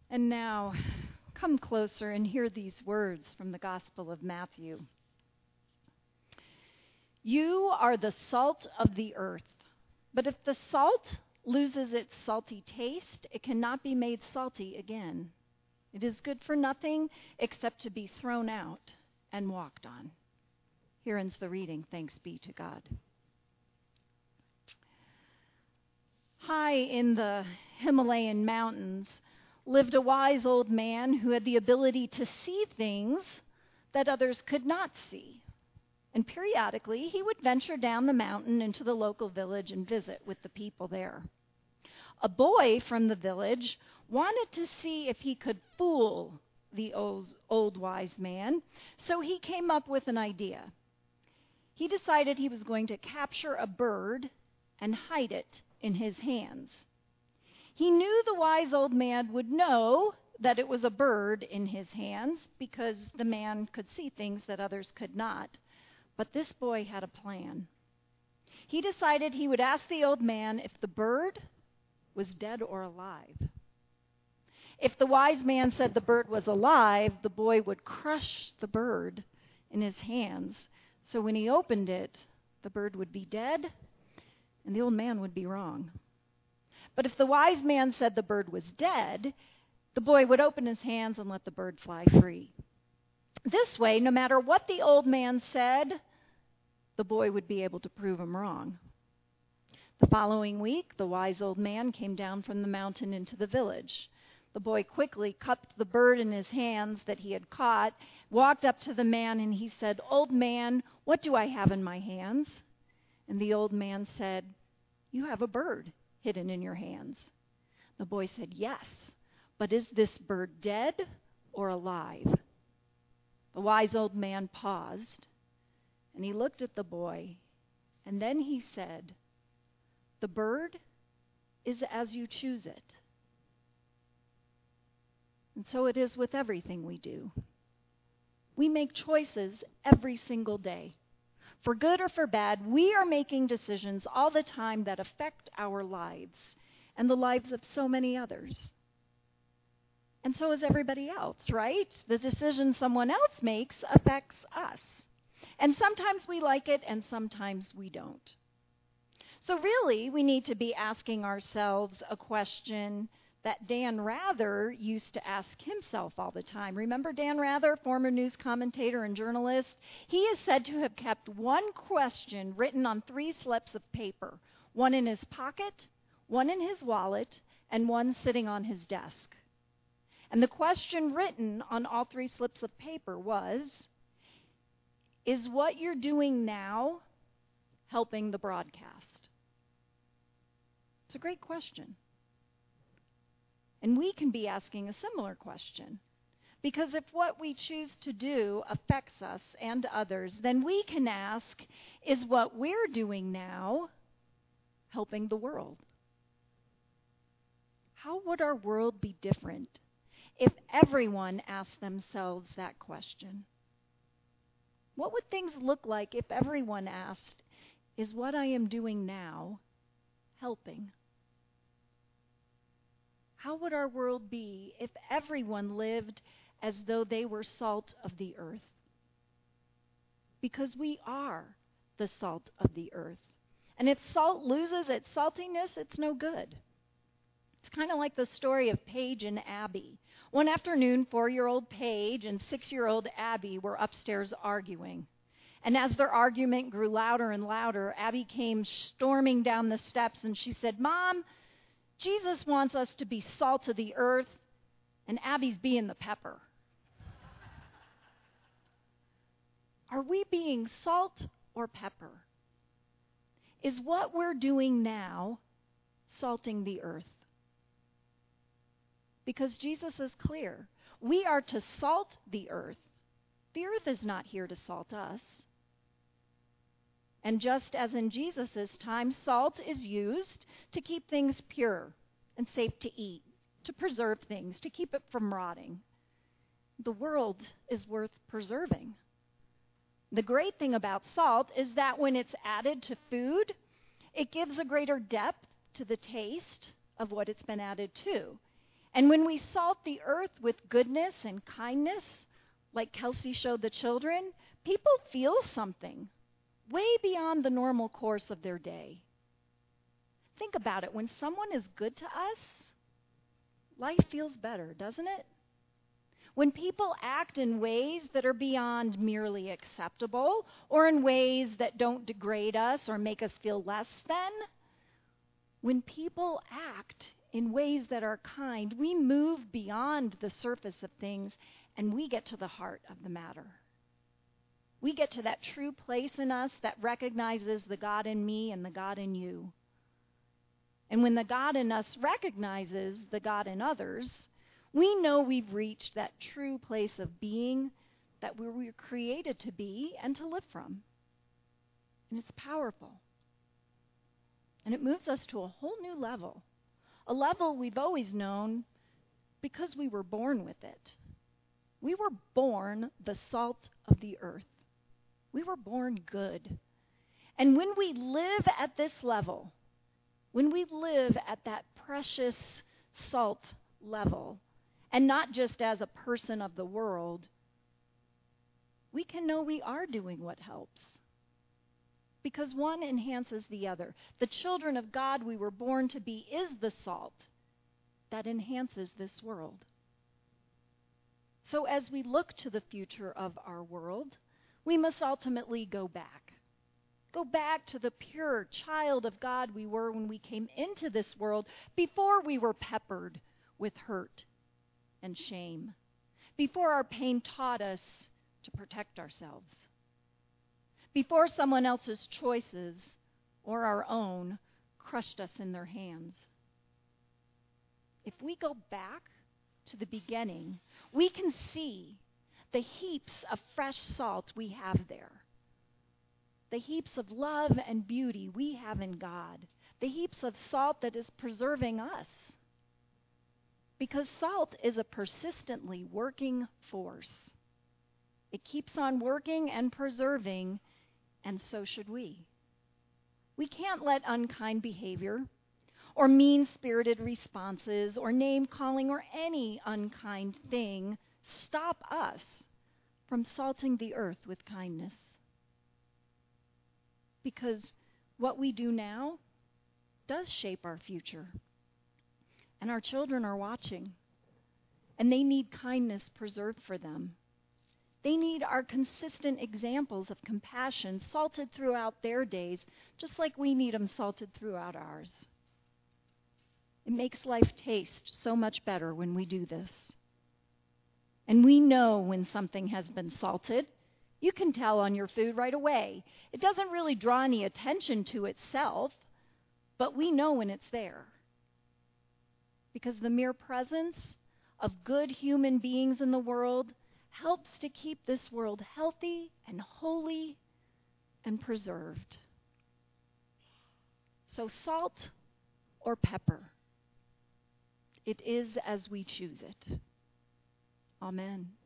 And now, come closer and hear these words from the Gospel of Matthew. You are the salt of the earth, but if the salt loses its salty taste, it cannot be made salty again. It is good for nothing except to be thrown out and walked on. Here ends the reading. Thanks be to God. High in the Himalayan mountains lived a wise old man who had the ability to see things that others could not see. And periodically, he would venture down the mountain into the local village and visit with the people there. A boy from the village wanted to see if he could fool the old wise man, so he came up with an idea. He decided he was going to capture a bird and hide it in his hands. He knew the wise old man would know that it was a bird in his hands because the man could see things that others could not. But this boy had a plan. He decided he would ask the old man if the bird was dead or alive. If the wise man said the bird was alive, the boy would crush the bird in his hands. So when he opened it, the bird would be dead and the old man would be wrong. But if the wise man said the bird was dead, the boy would open his hands and let the bird fly free. This way, no matter what the old man said, the boy would be able to prove him wrong. The following week, the wise old man came down from the mountain into the village. The boy quickly cupped the bird in his hands that he had caught, walked up to the man, and he said, "Old man, what do I have in my hands?" And the old man said, "You have a bird hidden in your hands." The boy said, "Yes, but is this bird dead or alive?" The wise old man paused, and he looked at the boy, and then he said, "The bird is as you choose it." And so it is with everything we do. We make choices every single day. For good or for bad, we are making decisions all the time that affect our lives and the lives of so many others. And so is everybody else, right? The decision someone else makes affects us. And sometimes we like it and sometimes we don't. So really, we need to be asking ourselves a question that Dan Rather used to ask himself all the time. Remember Dan Rather, former news commentator and journalist? He is said to have kept one question written on 3 slips of paper, one in his pocket, one in his wallet, and one sitting on his desk. And the question written on all 3 slips of paper was, is what you're doing now helping the broadcast? It's a great question. And we can be asking a similar question. Because if what we choose to do affects us and others, then we can ask, is what we're doing now helping the world? How would our world be different if everyone asked themselves that question? What would things look like if everyone asked, is what I am doing now helping? How would our world be if everyone lived as though they were salt of the earth? Because we are the salt of the earth. And if salt loses its saltiness, it's no good. It's kind of like the story of Paige and Abby. One afternoon, 4-year-old Paige and 6-year-old Abby were upstairs arguing. And as their argument grew louder and louder, Abby came storming down the steps and she said, "Mom, Jesus wants us to be salt of the earth, and Abby's being the pepper." Are we being salt or pepper? Is what we're doing now salting the earth? Because Jesus is clear. We are to salt the earth. The earth is not here to salt us. And just as in Jesus' time, salt is used to keep things pure and safe to eat, to preserve things, to keep it from rotting. The world is worth preserving. The great thing about salt is that when it's added to food, it gives a greater depth to the taste of what it's been added to. And when we salt the earth with goodness and kindness, like Kelsey showed the children, people feel something way beyond the normal course of their day. Think about it. When someone is good to us, life feels better, doesn't it? When people act in ways that are beyond merely acceptable, or in ways that don't degrade us or make us feel less than, when people act in ways that are kind, we move beyond the surface of things and we get to the heart of the matter. We get to that true place in us that recognizes the God in me and the God in you. And when the God in us recognizes the God in others, we know we've reached that true place of being that we were created to be and to live from. And it's powerful. And it moves us to a whole new level, a level we've always known because we were born with it. We were born the salt of the earth. We were born good. And when we live at this level, when we live at that precious salt level, and not just as a person of the world, we can know we are doing what helps. Because one enhances the other. The children of God we were born to be is the salt that enhances this world. So as we look to the future of our world, we must ultimately go back. Go back to the pure child of God we were when we came into this world, before we were peppered with hurt and shame, before our pain taught us to protect ourselves, before someone else's choices or our own crushed us in their hands. If we go back to the beginning, we can see the heaps of fresh salt we have there, the heaps of love and beauty we have in God, the heaps of salt that is preserving us. Because salt is a persistently working force. It keeps on working and preserving, and so should we. We can't let unkind behavior or mean-spirited responses or name-calling or any unkind thing stop us from salting the earth with kindness. Because what we do now does shape our future. And our children are watching. And they need kindness preserved for them. They need our consistent examples of compassion salted throughout their days, just like we need them salted throughout ours. It makes life taste so much better when we do this. And we know when something has been salted. You can tell on your food right away. It doesn't really draw any attention to itself, but we know when it's there. Because the mere presence of good human beings in the world helps to keep this world healthy and holy and preserved. So salt or pepper, it is as we choose it. Amen.